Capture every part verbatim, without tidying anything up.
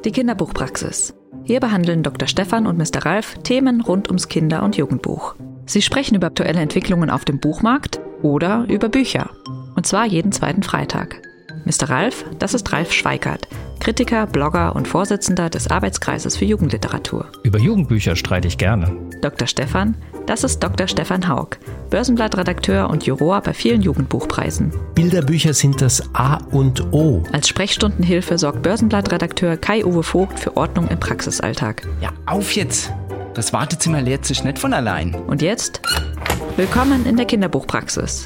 Die Kinderbuchpraxis. Hier behandeln Doktor Stefan und Mister Ralf Themen rund ums Kinder- und Jugendbuch. Sie sprechen über aktuelle Entwicklungen auf dem Buchmarkt oder über Bücher. Und zwar jeden zweiten Freitag. Mister Ralf, das ist Ralf Schweikart, Kritiker, Blogger und Vorsitzender des Arbeitskreises für Jugendliteratur. Über Jugendbücher streite ich gerne. Doktor Stefan, das ist Doktor Stefan Haug, Börsenblattredakteur und Juror bei vielen Jugendbuchpreisen. Bilderbücher sind das A und O. Als Sprechstundenhilfe sorgt Börsenblattredakteur Kai-Uwe Vogt für Ordnung im Praxisalltag. Ja, auf jetzt! Das Wartezimmer leert sich nicht von allein. Und jetzt, willkommen in der Kinderbuchpraxis.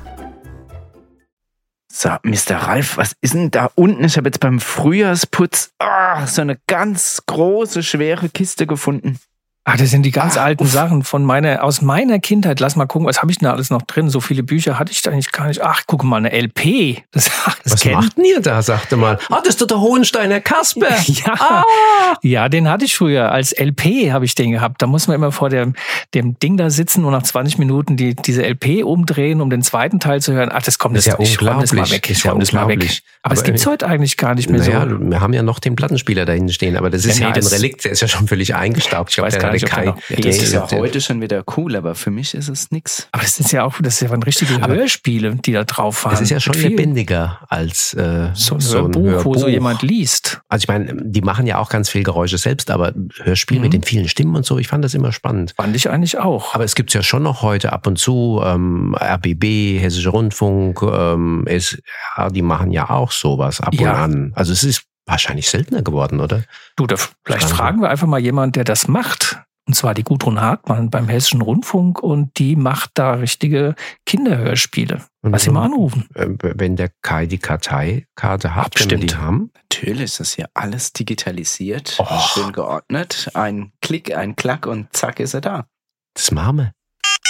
So, Mister Ralf, was ist denn da unten? Ich habe jetzt beim Frühjahrsputz oh, so eine ganz große, schwere Kiste gefunden. Ach, das sind die ganz Ach, alten uff. Sachen von meiner, aus meiner Kindheit. Lass mal gucken, was habe ich denn da alles noch drin? So viele Bücher hatte ich da eigentlich gar nicht. Ach, guck mal, eine L P. Das, das Was kennt- macht denn ihr da, sagte mal? Ah, das ist doch der Hohensteiner Kasper. Ja, Ah. ja, den hatte ich früher. Als L P habe ich den gehabt. Da muss man immer vor dem, dem Ding da sitzen und nach zwanzig Minuten die, diese L P umdrehen, um den zweiten Teil zu hören. Ach, das kommt, Das das, ist ja ich räum das mal unglaublich. weg. Das ist Ich ja räum das mal weg. unglaublich. Aber, es Aber, gibt's heute eigentlich gar nicht mehr Naja, so. wir haben ja noch den Plattenspieler da hinten stehen, aber das ist Ja, ja, nee, ein das- Relikt, der ist ja schon völlig eingestaubt. Ich, Ich weiß glaub, gar der nicht, ob hatte der kein- noch- Ja, das Nee, ist ja der- heute schon wieder cool, aber für mich ist es nix. Aber das ist ja auch, das ist ja richtige Aber- Hörspiele, die da drauf waren. Das ist ja schon Mit viel- lebendiger als äh, So ein Hörbuch, wo so jemand liest. Also ich meine, die machen ja auch ganz viel Geräusche selbst, aber Hörspiel Mhm. mit den vielen Stimmen und so, ich fand das immer spannend. Fand ich eigentlich auch. Aber es gibt's ja schon noch heute ab und zu, ähm, R B B, Hessischer Rundfunk, ähm, S R, die machen ja auch sowas ab Ja. und an. Also es ist wahrscheinlich seltener geworden, oder? Du, da, vielleicht Fragen. fragen wir einfach mal jemanden, der das macht. Und zwar die Gudrun Hartmann beim Hessischen Rundfunk, und die macht da richtige Kinderhörspiele. Lass sie mal anrufen. Äh, Wenn der Kai die Karteikarte hat, wenn wir Bestimmt. die haben. Natürlich ist das hier alles digitalisiert, Och. schön geordnet. Ein Klick, ein Klack und zack ist er da. Das machen wir.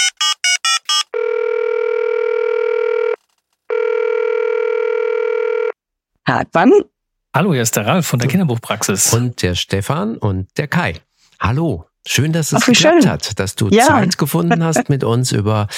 Hartmann? Hallo, hier ist der Ralf von der Kinderbuchpraxis. Und der Stefan und der Kai. Hallo. Schön, dass es Ach, wie geklappt schön. hat, dass du Ja. Zeit gefunden hast, mit uns über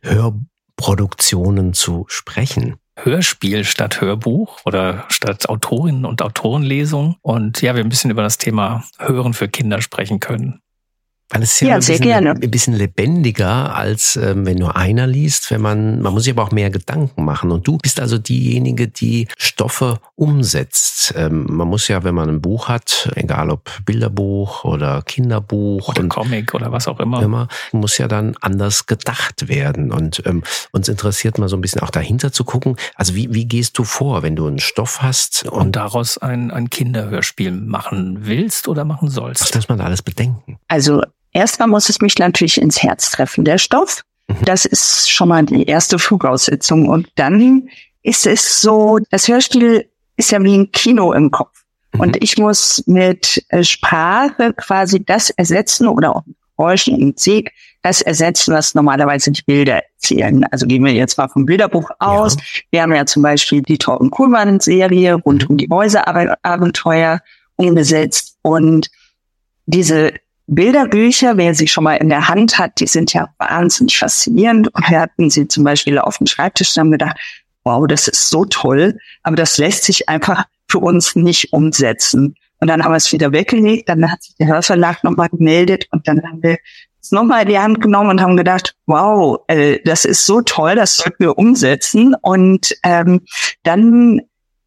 Hörproduktionen zu sprechen. Hörspiel statt Hörbuch oder statt Autorinnen und Autorenlesung. Und ja, wir ein bisschen über das Thema Hören für Kinder sprechen können. Weil es ist ja, Ja, ein, sehr bisschen, gerne. ein bisschen lebendiger, als ähm, wenn nur einer liest. Wenn man, man muss sich aber auch mehr Gedanken machen. Und du bist also diejenige, die Stoffe umsetzt. Ähm, man muss ja, wenn man ein Buch hat, egal ob Bilderbuch oder Kinderbuch Oder und Comic oder was auch immer. immer, muss ja dann anders gedacht werden. Und ähm, uns interessiert mal so ein bisschen auch dahinter zu gucken. Also wie, wie gehst du vor, wenn du einen Stoff hast Und und daraus ein, ein Kinderhörspiel machen willst oder machen was sollst? muss man da alles bedenken? Also erstmal muss es mich natürlich ins Herz treffen, der Stoff. Mhm. Das ist schon mal die erste Voraussetzung. Und dann ist es so, das Hörspiel ist ja wie ein Kino im Kopf. Mhm. Und ich muss mit äh, Sprache quasi das ersetzen oder auch mit Geräuschen und Musik das ersetzen, was normalerweise die Bilder erzählen. Also gehen wir jetzt mal vom Bilderbuch aus. Ja. Wir haben ja zum Beispiel die Torben Kuhlmann-Serie rund um die Mäuseabenteuer umgesetzt. Und diese Bilderbücher, wer sie schon mal in der Hand hat, die sind ja wahnsinnig faszinierend. Und wir hatten sie zum Beispiel auf dem Schreibtisch und haben gedacht, wow, das ist so toll, aber das lässt sich einfach für uns nicht umsetzen. Und dann haben wir es wieder weggelegt, dann hat sich der Hörverlag nochmal gemeldet und dann haben wir es nochmal in die Hand genommen und haben gedacht, wow, äh, das ist so toll, das sollten wir umsetzen. Und ähm, dann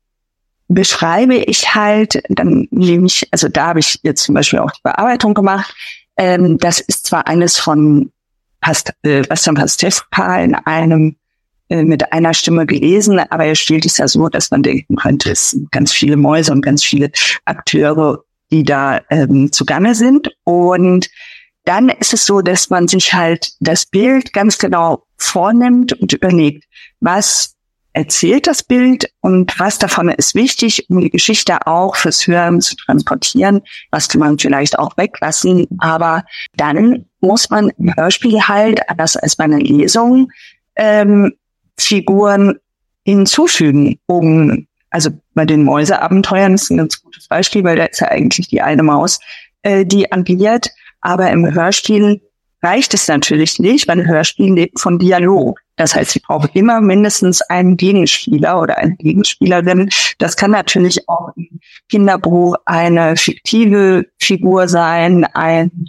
beschreibe ich halt, dann nehme ich, also da habe ich jetzt zum Beispiel auch die Bearbeitung gemacht. Ähm, das ist zwar eines von Past äh, Bastian Pastewka in einem äh, mit einer Stimme gelesen, aber er spielt es ja so, dass man denken könnte, es sind ganz viele Mäuse und ganz viele Akteure, die da ähm, zugange sind. Und dann ist es so, dass man sich halt das Bild ganz genau vornimmt und überlegt, was erzählt das Bild und was davon ist wichtig, um die Geschichte auch fürs Hören zu transportieren. Was kann man vielleicht auch weglassen. Aber dann muss man im Hörspiel halt, anders als bei einer Lesung, ähm, Figuren hinzufügen, um, also bei den Mäuseabenteuern ist ein ganz gutes Beispiel, weil da ist ja eigentlich die eine Maus, äh, die agiert. Aber im Hörspiel reicht es natürlich nicht, weil ein Hörspiel lebt von Dialog. Das heißt, ich brauche immer mindestens einen Gegenspieler oder eine Gegenspielerin. Das kann natürlich auch ein Kinderbuch eine fiktive Figur sein, ein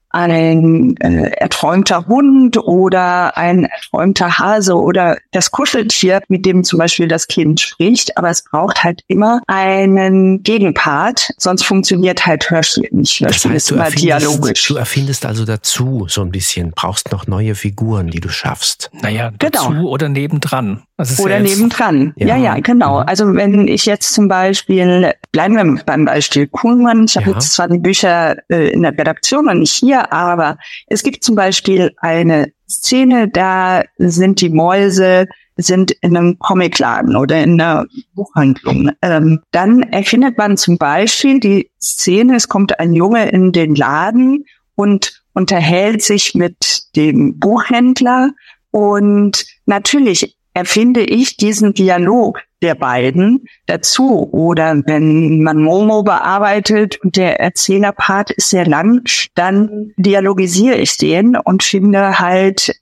ein äh, erträumter Hund oder ein erträumter Hase oder das Kuscheltier, mit dem zum Beispiel das Kind spricht. Aber es braucht halt immer einen Gegenpart, sonst funktioniert halt Hörspiel nicht. Hörspiel das heißt, ist immer dialogisch. Du erfindest also dazu so ein bisschen, brauchst noch neue Figuren, die du schaffst. Naja, dazu genau. oder nebendran. Das ist oder ja jetzt, nebendran. Ja, ja, ja, genau. Mhm. Also wenn ich jetzt zum Beispiel, bleiben wir beim Beispiel Kuhlmann, ich habe Ja. jetzt zwar die Bücher äh, in der Redaktion und nicht hier, aber es gibt zum Beispiel eine Szene, da sind die Mäuse sind in einem Comicladen oder in einer Buchhandlung. Ähm, dann erfindet man zum Beispiel die Szene, es kommt ein Junge in den Laden und unterhält sich mit dem Buchhändler und natürlich erfinde ich diesen Dialog der beiden dazu. Oder wenn man Momo bearbeitet und der Erzählerpart ist sehr lang, dann dialogisiere ich den und finde halt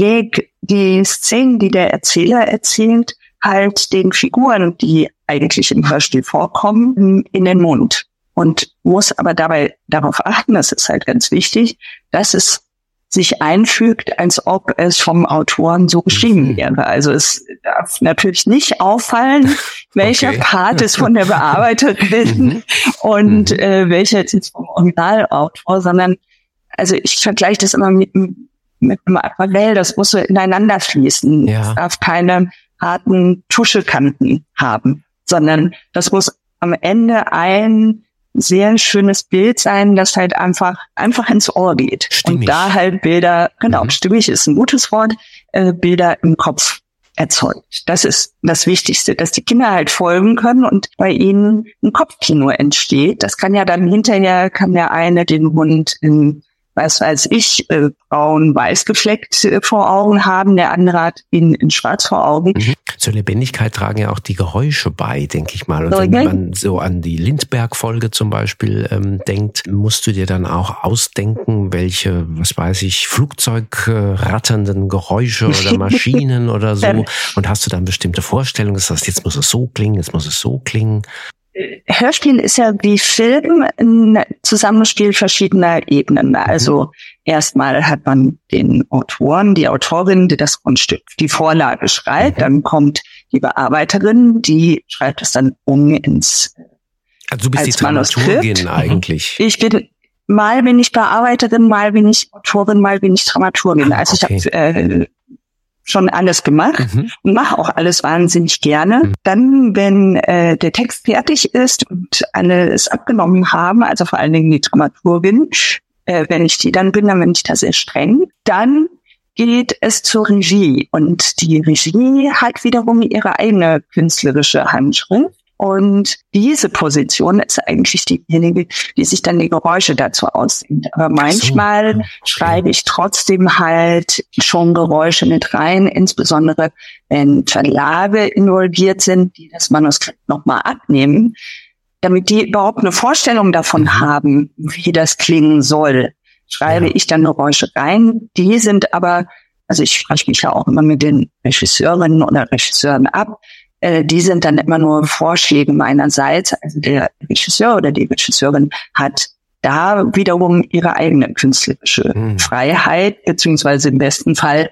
die Szenen, die der Erzähler erzählt, halt den Figuren, die eigentlich im Hörspiel vorkommen, in den Mund. Und muss aber dabei darauf achten, das ist halt ganz wichtig, dass es sich einfügt, als ob es vom Autoren so geschrieben wäre. Also es darf natürlich nicht auffallen, welcher okay. Part ist von der Bearbeiterin und äh, welcher ist vom Originalautor, sondern also ich vergleiche das immer mit, mit einem Aquarell, das muss so ineinander fließen. Ja. Es darf keine harten Tuschekanten haben, sondern das muss am Ende ein sehr schönes Bild sein, das halt einfach einfach ins Ohr geht. Stimmig. Und da halt Bilder, genau, Mhm. stimmig ist ein gutes Wort, äh, Bilder im Kopf erzeugt. Das ist das Wichtigste, dass die Kinder halt folgen können und bei ihnen ein Kopfkino entsteht. Das kann ja dann hinterher, kann der eine den Hund in, was weiß ich, äh, braun-weiß gefleckt äh, vor Augen haben, der andere hat ihn in schwarz vor Augen. Mhm. Zur Lebendigkeit tragen ja auch die Geräusche bei, denke ich mal. Und So, wenn ja. man so an die Lindbergh-Folge zum Beispiel ähm, denkt, musst du dir dann auch ausdenken, welche, was weiß ich, Flugzeugratternden Geräusche oder Maschinen oder so. Und hast du dann bestimmte Vorstellungen, das heißt, jetzt muss es so klingen, jetzt muss es so klingen. Hörspiel ist ja wie Film ein Zusammenspiel verschiedener Ebenen. Also erstmal hat man den Autoren, die Autorin, die das Grundstück, die Vorlage schreibt. Mhm. Dann kommt die Bearbeiterin, die schreibt es dann um ins Also du bist als die Dramaturgin Manuskript. eigentlich. Ich bin, mal bin ich Bearbeiterin, mal bin ich Autorin, mal bin ich Dramaturgin. Ah, Also okay. ich habe äh, schon alles gemacht Mhm. und mache auch alles wahnsinnig gerne. Mhm. Dann, wenn äh, der Text fertig ist und alle es abgenommen haben, also vor allen Dingen die Dramaturgin, äh, wenn ich die dann bin, dann bin ich da sehr streng. Dann geht es zur Regie und die Regie hat wiederum ihre eigene künstlerische Handschrift. Und diese Position ist eigentlich diejenige, die sich dann die Geräusche dazu ausdenkt. Aber manchmal okay. schreibe ich trotzdem halt schon Geräusche mit rein, insbesondere wenn Verlage involviert sind, die das Manuskript nochmal abnehmen, damit die überhaupt eine Vorstellung davon Mhm. haben, wie das klingen soll. Schreibe Ja. ich dann Geräusche rein. Die sind aber, also ich spreche mich ja auch immer mit den Regisseurinnen oder Regisseuren ab, die sind dann immer nur Vorschläge meinerseits. Also der Regisseur oder die Regisseurin hat da wiederum ihre eigene künstlerische Mhm. Freiheit, beziehungsweise im besten Fall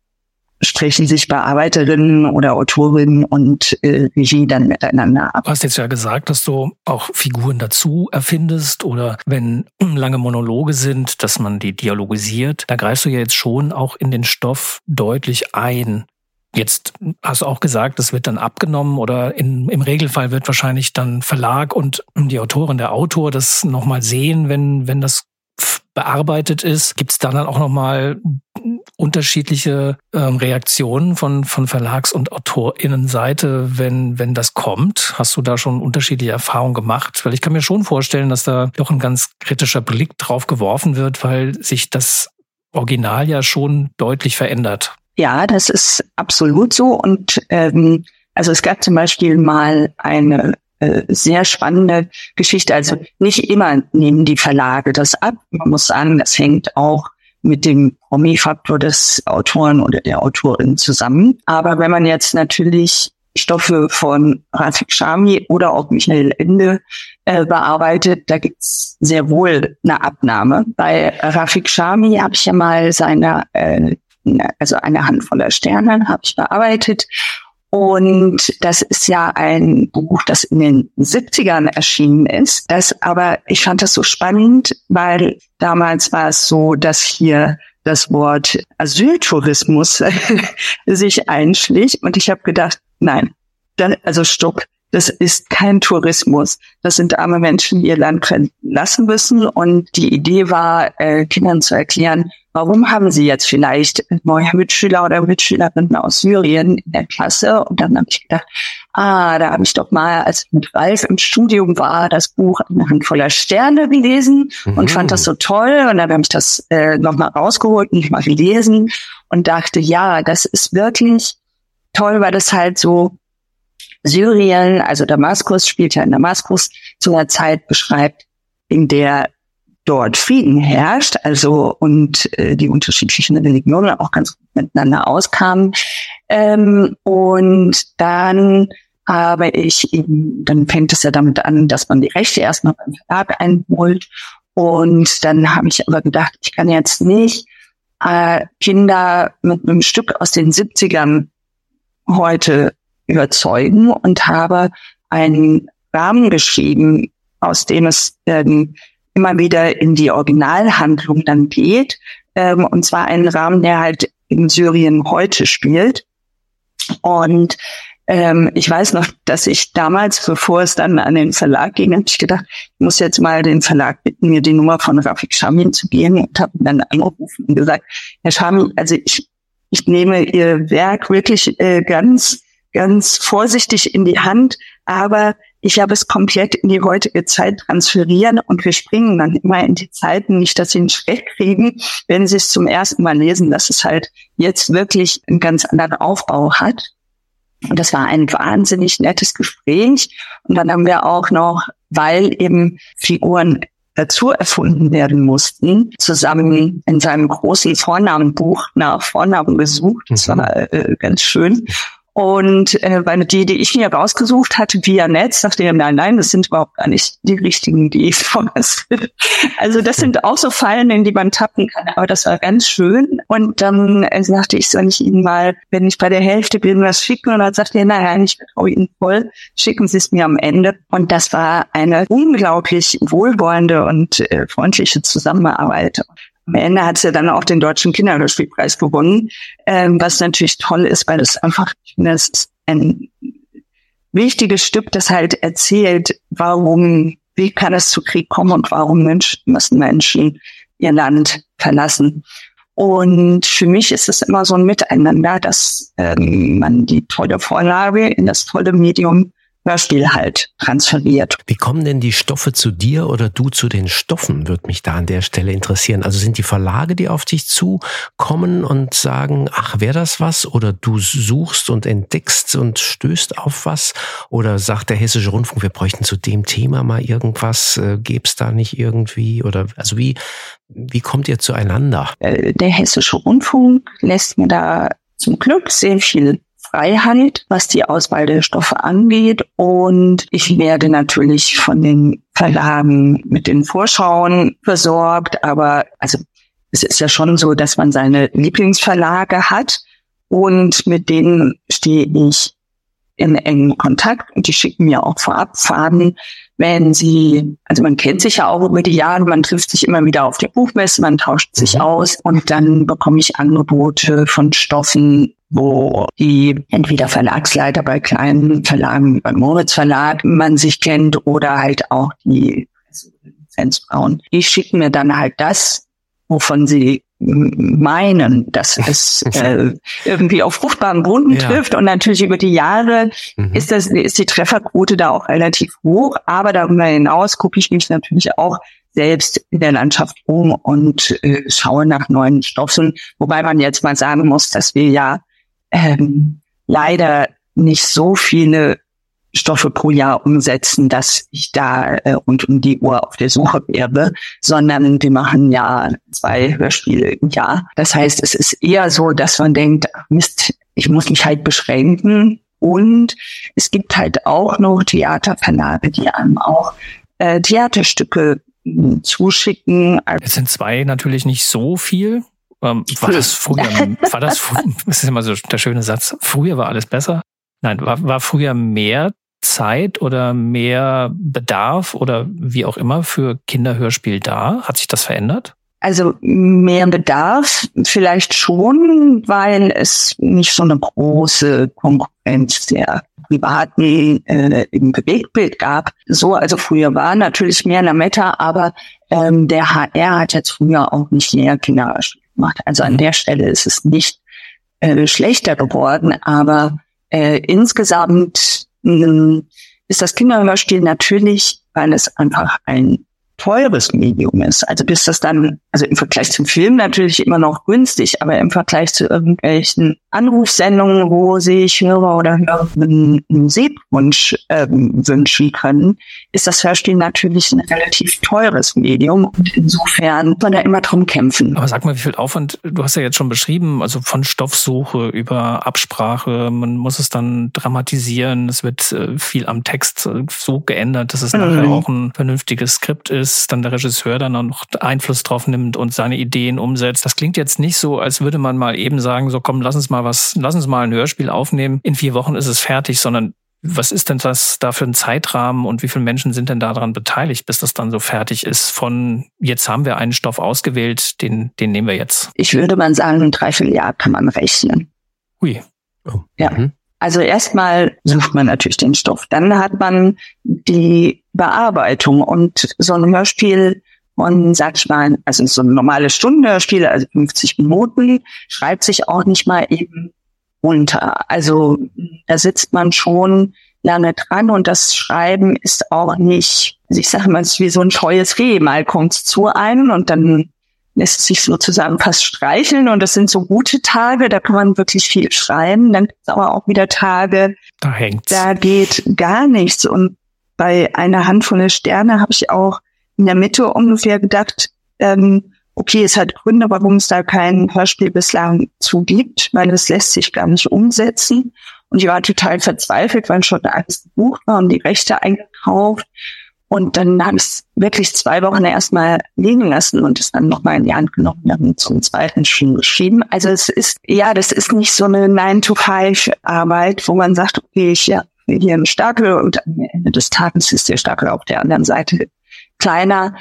sprechen sich Bearbeiterinnen oder Autorinnen und äh, Regie dann miteinander ab. Du hast jetzt ja gesagt, dass du auch Figuren dazu erfindest oder wenn lange Monologe sind, dass man die dialogisiert. Da greifst du ja jetzt schon auch in den Stoff deutlich ein. Jetzt hast du auch gesagt, das wird dann abgenommen oder in, im Regelfall wird wahrscheinlich dann Verlag und die Autorin, der Autor das nochmal sehen, wenn, wenn das bearbeitet ist. Gibt es da dann auch nochmal unterschiedliche ähm, Reaktionen von, von Verlags- und AutorInnenseite, wenn, wenn das kommt? Hast du da schon unterschiedliche Erfahrungen gemacht? Weil ich kann mir schon vorstellen, dass da doch ein ganz kritischer Blick drauf geworfen wird, weil sich das Original ja schon deutlich verändert. Ja, das ist absolut so. Und ähm, also es gab zum Beispiel mal eine äh, sehr spannende Geschichte. Also nicht immer nehmen die Verlage das ab. Man muss sagen, das hängt auch mit dem Promi-Faktor des Autoren oder der Autorin zusammen. Aber wenn man jetzt natürlich Stoffe von Rafik Chami oder auch Michael Ende äh, bearbeitet, da gibt's sehr wohl eine Abnahme. Bei Rafik Chami habe ich ja mal seine, äh, also eine Handvoll Sterne habe ich bearbeitet. Und das ist ja ein Buch, das in den siebzigern erschienen ist. Das aber, ich fand das so spannend, weil damals war es so, dass hier das Wort Asyltourismus sich einschlich. Und ich habe gedacht, nein, dann, also stopp, das ist kein Tourismus. Das sind arme Menschen, die ihr Land verlassen müssen. Und die Idee war, äh, Kindern zu erklären, warum haben sie jetzt vielleicht neue Mitschüler oder Mitschülerinnen aus Syrien in der Klasse? Und dann habe ich gedacht, ah, da habe ich doch mal, als ich mit Ralf im Studium war, das Buch Eine Handvoller Sterne gelesen mhm. und fand das so toll. Und dann habe ich das äh, nochmal rausgeholt und mal gelesen und dachte, ja, das ist wirklich toll, weil das halt so Syrien, also Damaskus, spielt ja in Damaskus, zu einer Zeit beschreibt, in der dort Frieden herrscht, also und äh, die unterschiedlichen Religionen auch ganz gut miteinander auskamen. Ähm, und dann habe ich eben, dann fängt es ja damit an, dass man die Rechte erstmal beim Verlag einholt. Und dann habe ich aber gedacht, ich kann jetzt nicht äh, Kinder mit einem Stück aus den siebzigern heute überzeugen und habe einen Rahmen geschrieben, aus dem es ähm, immer wieder in die Originalhandlung dann geht. Ähm, und zwar einen Rahmen, der halt in Syrien heute spielt. Und ähm, ich weiß noch, dass ich damals, bevor es dann an den Verlag ging, habe ich gedacht, ich muss jetzt mal den Verlag bitten, mir die Nummer von Rafik Chami zu geben, und habe ihn dann angerufen und gesagt, Herr Chami, also ich, ich nehme Ihr Werk wirklich äh, ganz ganz vorsichtig in die Hand, aber ich habe es komplett in die heutige Zeit transferieren und wir springen dann immer in die Zeiten, nicht, dass sie einen Schreck kriegen, wenn sie es zum ersten Mal lesen, dass es halt jetzt wirklich einen ganz anderen Aufbau hat. Und das war ein wahnsinnig nettes Gespräch. Und dann haben wir auch noch, weil eben Figuren dazu erfunden werden mussten, zusammen in seinem großen Vornamenbuch nach Vornamen gesucht. Das war äh, ganz schön. Und äh, weil die, die ich mir rausgesucht hatte via Netz, sagte er, nein, nein, das sind überhaupt gar nicht die richtigen, die ich vorstelle. Also das sind auch so Fallen, in die man tappen kann. Aber das war ganz schön. Und dann äh, sagte ich, soll ich Ihnen mal, wenn ich bei der Hälfte bin, was schicken? Und dann sagte er, nein, ich vertraue Ihnen voll. Schicken Sie es mir am Ende. Und das war eine unglaublich wohlwollende und äh, freundliche Zusammenarbeit. Am Ende hat sie dann auch den Deutschen Kinderhörspielpreis gewonnen, ähm, was natürlich toll ist, weil es einfach, ich finde, es ist ein wichtiges Stück, das halt erzählt, warum, wie kann es zu Krieg kommen und warum Menschen, müssen Menschen ihr Land verlassen. Und für mich ist es immer so ein Miteinander, dass ähm, man die tolle Vorlage in das tolle Medium Hörspiel halt transferiert. Wie kommen denn die Stoffe zu dir oder du zu den Stoffen, würde mich da an der Stelle interessieren. Also sind die Verlage, die auf dich zukommen und sagen, ach, wäre das was? Oder du suchst und entdeckst und stößt auf was? Oder sagt der Hessische Rundfunk, wir bräuchten zu dem Thema mal irgendwas, äh, gäb's da nicht irgendwie? Oder also wie, wie kommt ihr zueinander? Der Hessische Rundfunk lässt mir da zum Glück sehr viel Freiheit, was die Auswahl der Stoffe angeht. Und ich werde natürlich von den Verlagen mit den Vorschauen versorgt. Aber also es ist ja schon so, dass man seine Lieblingsverlage hat. Und mit denen stehe ich in engem Kontakt. Und die schicken mir auch vorab Faden, wenn sie, also man kennt sich ja auch über die Jahre, man trifft sich immer wieder auf der Buchmesse, man tauscht sich mhm. aus. Und dann bekomme ich Angebote von Stoffen, wo die entweder Verlagsleiter bei kleinen Verlagen, beim Moritz Verlag, man sich kennt oder halt auch die Lizenzfrauen. Die schicken mir dann halt das, wovon sie meinen, dass es äh, irgendwie auf fruchtbaren Boden ja. trifft. Und natürlich über die Jahre mhm. ist das ist die Trefferquote da auch relativ hoch. Aber darüber hinaus gucke ich mich natürlich auch selbst in der Landschaft um und äh, schaue nach neuen Stoffen. Wobei man jetzt mal sagen muss, dass wir ja ähm, leider nicht so viele Stoffe pro Jahr umsetzen, dass ich da äh, rund um die Uhr auf der Suche wäre, sondern wir machen ja zwei Hörspiele im Jahr. Das heißt, es ist eher so, dass man denkt, ach Mist, ich muss mich halt beschränken Und es gibt halt auch noch Theaterverlage, die einem auch äh, Theaterstücke mh, zuschicken. Jetzt sind zwei natürlich nicht so viel. Ähm, war das früher, war das, das ist immer so der schöne Satz, früher war alles besser? Nein, war, war früher mehr Zeit oder mehr Bedarf oder wie auch immer für Kinderhörspiel da? Hat sich das verändert? Also mehr Bedarf vielleicht schon, weil es nicht so eine große Konkurrenz der privaten äh, im Bewegtbild gab. So, also früher war natürlich mehr Lametta, aber ähm, der H R hat jetzt früher auch nicht mehr Kinderhörspiel gemacht. Also an der Stelle ist es nicht äh, schlechter geworden, aber äh, insgesamt mh, ist das Kinderhörspiel natürlich, weil es einfach ein teures Medium ist. Also bis das dann, also im Vergleich zum Film natürlich immer noch günstig, aber im Vergleich zu irgendwelchen Anrufsendungen, wo sich Hörer oder Hörerinnen einen Musikwunsch ähm, wünschen können, ist das Hörspiel natürlich ein relativ teures Medium und insofern muss man da immer drum kämpfen. Aber sag mal, wie viel Aufwand, du hast ja jetzt schon beschrieben, also von Stoffsuche über Absprache, man muss es dann dramatisieren, es wird äh, viel am Text äh, so geändert, dass es mhm. nachher auch ein vernünftiges Skript ist, dann der Regisseur dann auch noch Einfluss drauf nimmt und seine Ideen umsetzt. Das klingt jetzt nicht so, als würde man mal eben sagen, so komm, lass uns mal was, lass uns mal ein Hörspiel aufnehmen. In vier Wochen ist es fertig, sondern was ist denn das da für ein Zeitrahmen und wie viele Menschen sind denn daran beteiligt, bis das dann so fertig ist? Von jetzt haben wir einen Stoff ausgewählt, den, den nehmen wir jetzt. Ich würde mal sagen, ein Dreivierteljahr kann man rechnen. Ui. Oh. Ja. Mhm. Also erstmal sucht man natürlich den Stoff. Dann hat man die Bearbeitung und so ein Hörspiel von, sag ich mal, also so ein normales Stundenhörspiel, also fünfzig Minuten, schreibt sich auch nicht mal eben runter. Also da sitzt man schon lange dran und das Schreiben ist auch nicht, also ich sage mal, es ist wie so ein scheues Reh. Mal kommt es zu einem und dann lässt sich sozusagen fast streicheln und das sind so gute Tage, da kann man wirklich viel schreiben. Dann gibt es aber auch wieder Tage, da hängt's. Da geht gar nichts. Und bei einer Handvoll Sterne habe ich auch in der Mitte ungefähr gedacht, ähm, okay, es hat Gründe, warum es da kein Hörspiel bislang zu gibt, weil es lässt sich gar nicht umsetzen. Und ich war total verzweifelt, weil schon alles gebucht war und die Rechte eingekauft. Und dann habe ich es wirklich zwei Wochen erstmal liegen lassen und es dann nochmal in die Hand genommen, dann zum zweiten schon geschrieben. Also es ist, ja, das ist nicht so eine nine to five Arbeit, wo man sagt, okay, ich ja, hier einen Stapel und am Ende des Tages ist der Stapel auf der anderen Seite kleiner.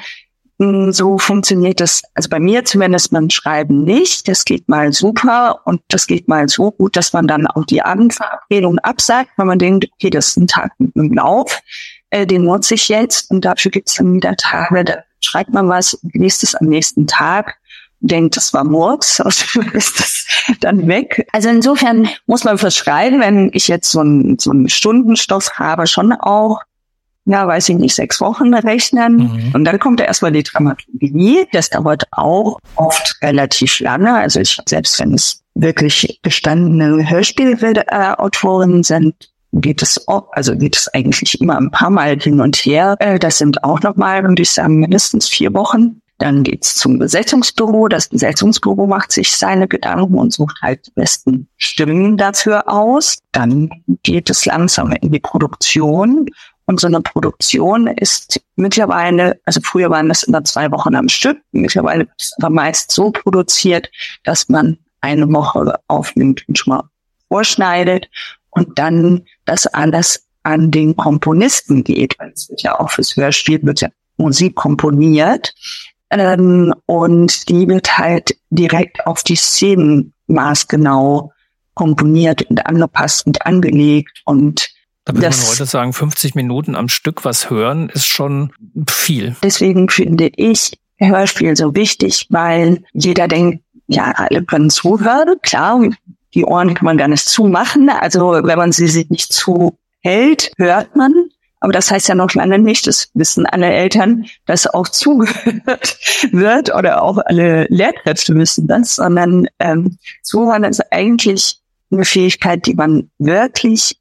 So funktioniert das, also bei mir zumindest beim Schreiben nicht. Das geht mal super und das geht mal so gut, dass man dann auch die Abendverabredung absagt, weil man denkt, okay, das ist ein Tag mit einem Lauf. Den nutze ich jetzt und dafür gibt es dann wieder Tage, da schreibt man was und liest es am nächsten Tag und denkt, das war Murks, also ist das dann weg. Also insofern muss man fürs Schreiben, wenn ich jetzt so einen, so einen Stundenstoff habe, schon auch, ja, weiß ich nicht, sechs Wochen rechnen. Mhm. Und dann kommt ja erstmal die Dramaturgie. Das dauert auch oft relativ lange. Also ich, selbst wenn es wirklich gestandene Hörspielautorinnen sind, geht es auch, also geht es eigentlich immer ein paar Mal hin und her. Das sind auch nochmal, würde ich sagen, mindestens vier Wochen. Dann geht's zum Besetzungsbüro. Das Besetzungsbüro macht sich seine Gedanken und sucht halt die besten Stimmen dafür aus. Dann geht es langsam in die Produktion. Und so eine Produktion ist mittlerweile, also früher waren das immer zwei Wochen am Stück. Mittlerweile ist es aber meist so produziert, dass man eine Woche aufnimmt und schon mal vorschneidet. Und dann das alles an den Komponisten geht, weil es wird ja auch fürs Hörspiel wird ja Musik komponiert ähm, und die wird halt direkt auf die Szenen maßgenau komponiert und angepasst und angelegt und da würde man heute sagen, fünfzig Minuten am Stück was hören ist schon viel. Deswegen finde ich Hörspiel so wichtig, weil jeder denkt, ja, alle können zuhören, klar. Die Ohren kann man gar nicht zumachen. Also wenn man sie sich nicht zuhält, hört man. Aber das heißt ja noch lange nicht, das wissen alle Eltern, dass auch zugehört wird oder auch alle Lehrkräfte wissen das, sondern ähm, Zuhören ist eigentlich eine Fähigkeit, die man wirklich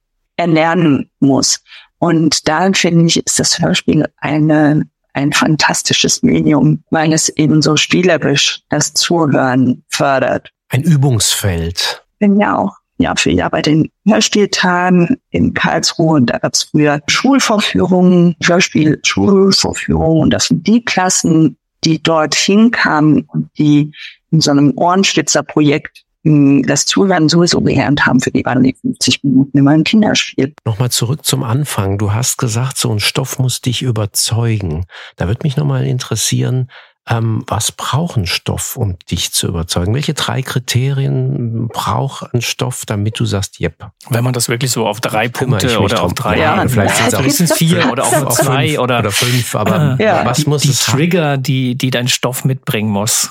erlernen muss. Und da finde ich, ist das Hörspiel eine ein fantastisches Medium, weil es eben so spielerisch das Zuhören fördert. Ein Übungsfeld. Bin ja auch. Jahr für Jahr bei den Hörspieltagen in Karlsruhe und da gab es früher Schulvorführungen, Hörspiel-Schulvorführungen und das sind die Klassen, die dorthin kamen und die in so einem Ohrenspitzer-Projekt das Zuhören sowieso gelernt haben, für die waren die fünfzig Minuten immer ein Kinderspiel. Nochmal zurück zum Anfang. Du hast gesagt, so ein Stoff muss dich überzeugen. Da würde mich nochmal interessieren, ähm, was braucht ein Stoff, um dich zu überzeugen? Welche drei Kriterien braucht ein Stoff, damit du sagst, yep. Wenn man das wirklich so auf drei Punkte oder auf drei, ja, ja, vielleicht sind es auch mindestens vier oder auch auf zwei fünf oder, oder fünf, aber ja. was die, muss die es Trigger, die, die dein Stoff mitbringen muss?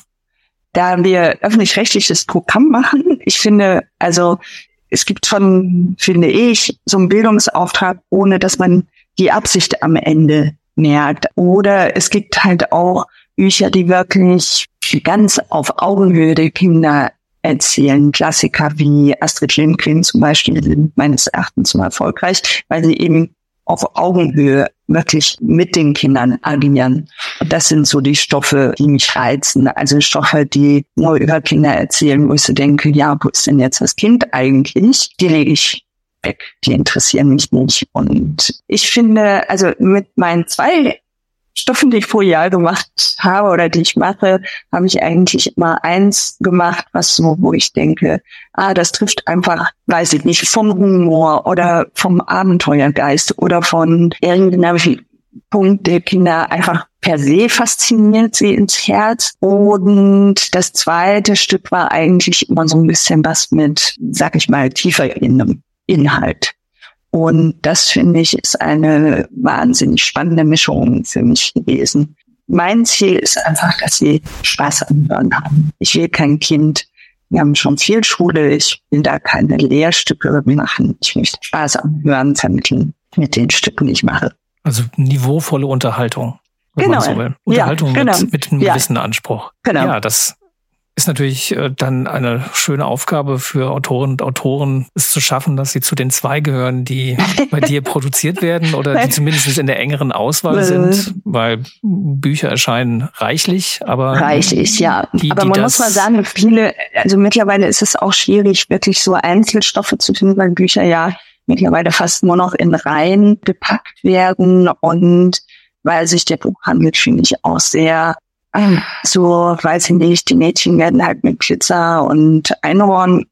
Da wir öffentlich-rechtliches Programm machen, ich finde, also es gibt schon, finde ich, so einen Bildungsauftrag, ohne dass man die Absicht am Ende merkt. Oder es gibt halt auch Bücher, die wirklich ganz auf Augenhöhe der Kinder erzählen. Klassiker wie Astrid Lindgren zum Beispiel sind meines Erachtens so erfolgreich, weil sie eben auf Augenhöhe wirklich mit den Kindern agieren. Und das sind so die Stoffe, die mich reizen. Also Stoffe, die nur über Kinder erzählen, wo ich so denke, ja, wo ist denn jetzt das Kind eigentlich? Die lege ich weg. Die interessieren mich nicht. Und ich finde, also mit meinen zwei Stoffen, die ich pro Jahr gemacht habe oder die ich mache, habe ich eigentlich immer eins gemacht, was so, wo ich denke, ah, das trifft einfach, weiß ich nicht, vom Humor oder vom Abenteuergeist oder von irgendeinem Punkt der Kinder einfach per se fasziniert sie ins Herz. Und das zweite Stück war eigentlich immer so ein bisschen was mit, sag ich mal, tiefer in einem Inhalt. Und das, finde ich, ist eine wahnsinnig spannende Mischung für mich gewesen. Mein Ziel ist einfach, dass sie Spaß am Hören haben. Ich will kein Kind, wir haben schon viel Schule, ich will da keine Lehrstücke machen. Ich möchte Spaß am Hören vermitteln mit den Stücken, die ich mache. Also niveauvolle Unterhaltung. Genau. So Unterhaltung ja, genau. mit, mit einem ja. gewissen Anspruch. Genau. Ja, das ist natürlich äh, dann eine schöne Aufgabe für Autorinnen und Autoren, es zu schaffen, dass sie zu den zwei gehören, die bei dir produziert werden oder die zumindest in der engeren Auswahl sind, weil Bücher erscheinen reichlich, aber reichlich, ja. Die, aber die man muss mal sagen, viele, also mittlerweile ist es auch schwierig, wirklich so Einzelstoffe zu finden, weil Bücher ja mittlerweile fast nur noch in Reihen gepackt werden und weil sich der Buchhandel, finde ich, auch sehr so, weiß ich nicht, die Mädchen werden halt mit Glitzer und Einhorn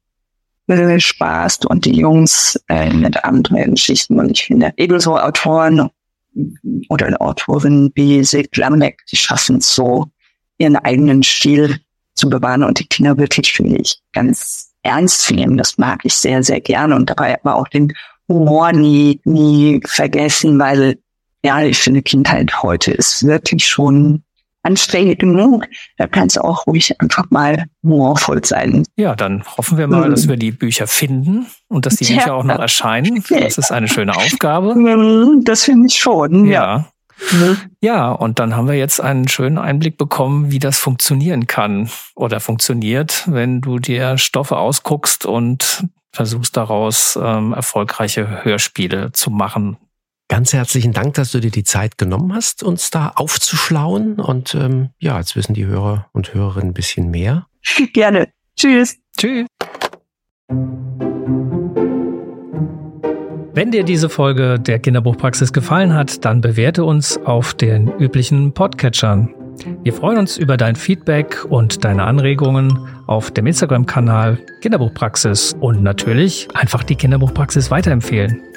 bespaßt und die Jungs äh, mit Abenteuergeschichten. Und ich finde, ebenso Autoren oder Autorinnen wie Sig Lambeck, die schaffen es so, ihren eigenen Stil zu bewahren und die Kinder wirklich, finde ich, ganz ernst nehmen. Das mag ich sehr, sehr gerne und dabei aber auch den Humor nie, nie vergessen, weil, ja, ich finde, Kindheit heute ist wirklich schon anstrengend genug, da kann es auch ruhig einfach mal humorvoll sein. Ja, dann hoffen wir mal, dass wir die Bücher finden und dass die Bücher ja auch noch erscheinen. Das ist eine schöne Aufgabe. Das finde ich schon, ja. Ja. Ja, und dann haben wir jetzt einen schönen Einblick bekommen, wie das funktionieren kann oder funktioniert, wenn du dir Stoffe ausguckst und versuchst daraus ähm, erfolgreiche Hörspiele zu machen. Ganz herzlichen Dank, dass du dir die Zeit genommen hast, uns da aufzuschlauen. Und ähm, ja, jetzt wissen die Hörer und Hörerinnen ein bisschen mehr. Gerne. Tschüss. Tschüss. Wenn dir diese Folge der Kinderbuchpraxis gefallen hat, dann bewerte uns auf den üblichen Podcatchern. Wir freuen uns über dein Feedback und deine Anregungen auf dem Instagram-Kanal Kinderbuchpraxis und natürlich einfach die Kinderbuchpraxis weiterempfehlen.